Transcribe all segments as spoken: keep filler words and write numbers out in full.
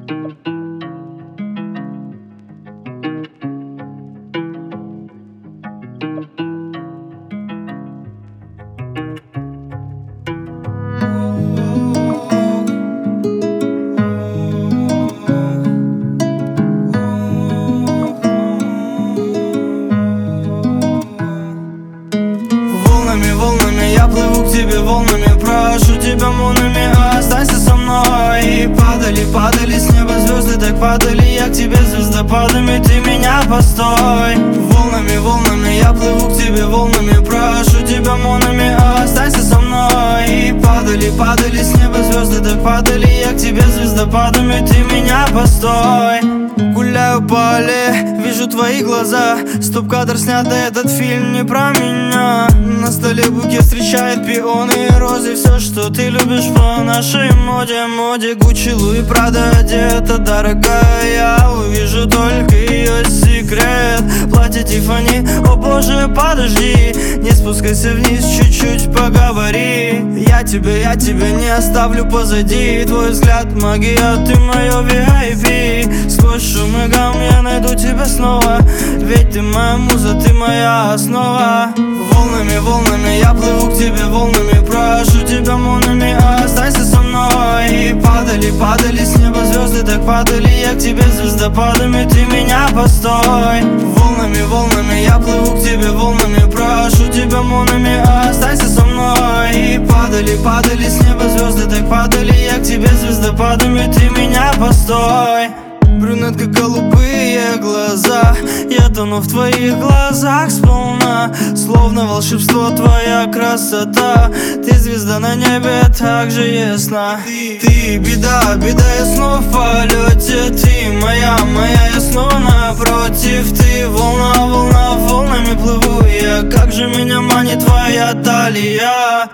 Я плыву к тебе волнами, прошу тебя волнами, останься со мной. И падали, падали с неба звезды, так падали я к тебе звездопадами, ты меня постой. Волнами, волнами, я плыву к тебе волнами, прошу тебя волнами, останься со мной. И падали, падали с неба звезды, так падали я к тебе звездопадами, ты меня постой. Гуляю по аллее, вижу твои глаза. Стоп-кадр снят, да этот фильм не про меня. На столе букет встречает пионы и розы. Все, что ты любишь по нашей моде. Моде Гуччи, Луи, Прада одета дорогая. Я увижу только ее секрет. Платье Тиффани, о боже, подожди. Не спускайся вниз, чуть-чуть поговори. Я тебя, я тебя не оставлю позади. Твой взгляд магия, ты мое ви ай пи. Сквозь шум и гам я найду тебя снова. Ведь ты моя муза, ты моя основа. Волнами, волнами, я плыву к тебе волнами, прошу тебя волнами, останься со мной. И падали, падали с неба звезды, так падали я к тебе звездопадами, ты меня постой. Волнами, волнами, я плыву к тебе волнами, прошу тебя волнами, останься со мной. И падали, падали с неба звезды, так падали я к тебе звездопадами, ты меня постой. Брюнетка, голубые глаза, я тону в твоих глазах сполна. Словно волшебство, твоя красота. Ты звезда на небе, так же ясна. Ты, ты беда, беда, я снова в полете. Ты моя, моя, я снова напротив. Ты волна, волна, волнами плыву я. Как же меня манит твоя талия.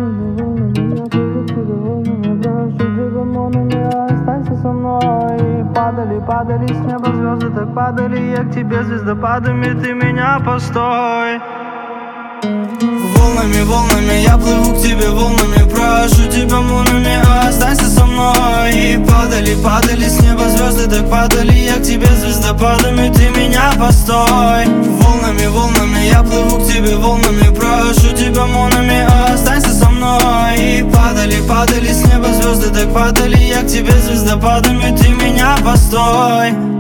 Останься со мной. Падали, падали с неба звезды, так падали я к тебе звездопадами, ты меня постой. Волнами, волнами, я плыву к тебе волнами, прошу тебя волнами, останься со мной. И падали, падали с неба звезды, так падали я к тебе звездопадами, ты меня постой. Волнами, волнами, я плыву к тебе волнами, прошу тебя волнами, останься со мной. И падали, падали с неба звезды, так падали я к тебе звездопадами, ты меня постой.